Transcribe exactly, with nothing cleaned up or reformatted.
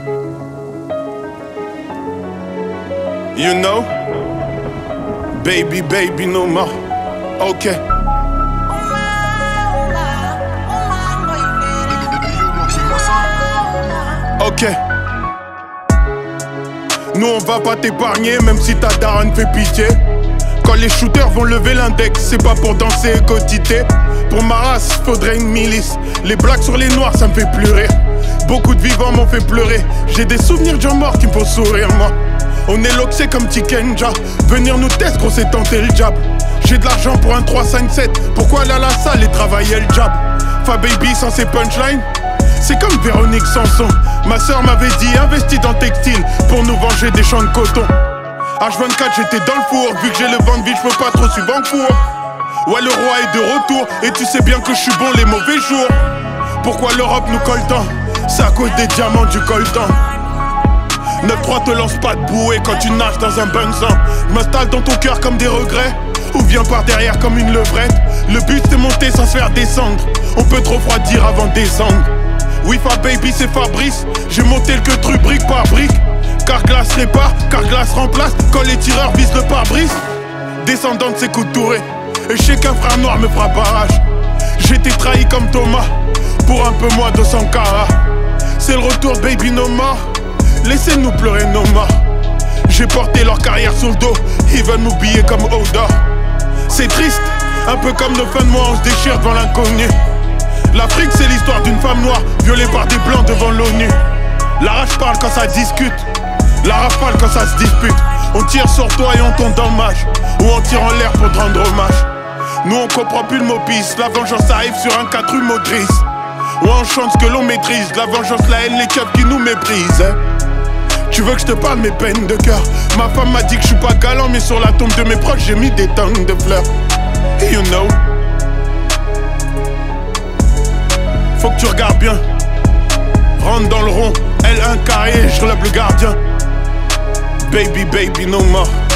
You know, baby, baby, no more. Ok. Ok. Nous on va pas t'épargner, même si ta daronne fait pitié. Quand les shooters vont lever l'index, c'est pas pour danser et quotiter. Pour ma race, faudrait une milice. Les blagues sur les noirs, ça me fait plus rire. Beaucoup de vivants m'ont fait pleurer. J'ai des souvenirs de gens morts qui me font sourire, moi. On est loxé comme Tikenja. Venir nous tester, gros, c'est tenter le jab. J'ai de l'argent pour un trois cinq sept. Pourquoi aller à la salle et travailler le jab? Fa baby sans ses punchlines, c'est comme Véronique Sanson. Ma soeur m'avait dit investis dans le textile pour nous venger des champs de coton. H vingt-quatre j'étais dans le four. Vu que j'ai le ventre vide, je peux pas trop suivre en cours. Ouais, le roi est de retour. Et tu sais bien que je suis bon les mauvais jours. Pourquoi l'Europe nous colle tant? C'est à cause des diamants du coltan. neuf trois te lance pas de bouée quand tu nages dans un bon sang. M'installe dans ton cœur comme des regrets, ou viens par derrière comme une levrette. Le but c'est monter sans se faire descendre. On peut trop refroidir avant de descendre. Oui, fa baby c'est Fabrice. J'ai monté le que truc brique par brique. Carglass répare, Carglass remplace. Quand les tireurs visent le pare-brise. Descendant de ses coups de tourée. Et je sais qu'un frère noir me fera barrage. J'étais trahi comme Thomas pour un peu moins de Sankara. C'est le retour baby no more. Laissez-nous pleurer nos morts. J'ai porté leur carrière sur le dos. Ils veulent m'oublier comme Oda. C'est triste, un peu comme nos fins de mois. On se déchire devant l'inconnu. L'Afrique c'est l'histoire d'une femme noire violée par des blancs devant l'ONU. La rage parle quand ça discute, la rafale quand ça se dispute. On tire sur toi et on t'endommage, ou on tire en l'air pour te rendre hommage. Nous on comprend plus le mot pisse. La vengeance arrive sur un quatre rues motrices. Ou on chante ce que l'on maîtrise. La vengeance, la haine, les keufs qui nous méprisent, hein. Tu veux que je te parle mes peines de cœur? Ma femme m'a dit que je suis pas galant, mais sur la tombe de mes proches j'ai mis des tonnes de fleurs. You know. Faut que tu regardes bien. Rentre dans le rond, L un carré, je relève le gardien. Baby, baby, no more.